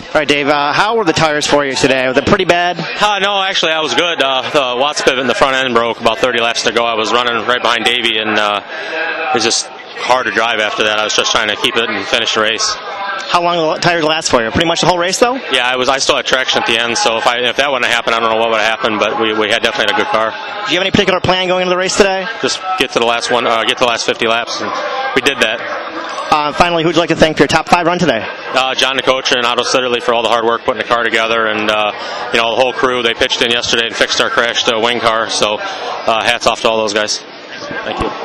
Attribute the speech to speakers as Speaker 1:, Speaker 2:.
Speaker 1: All right, Dave, how were the tires for you today? Was it pretty bad?
Speaker 2: No, actually, I was good. The Watts pivot in the front end broke about 30 laps to go. I was running right behind Davey, and it was just hard to drive after that. I was just trying to keep it and finish the race.
Speaker 1: How long will the tires last for you? Pretty much the whole race, though?
Speaker 2: Yeah, I still had traction at the end, so if that wouldn't have happened, I don't know what would have happened, but we had definitely had a good car.
Speaker 1: Do you have any particular plan going into the race today?
Speaker 2: Just get to the last 50 laps, and we did that.
Speaker 1: Finally, who would you like to thank for your top 5 run today?
Speaker 2: John Nicotra and Otto Sitterly for all the hard work putting the car together, and the whole crew. They pitched in yesterday and fixed our crashed wing car, so hats off to all those guys. Thank you.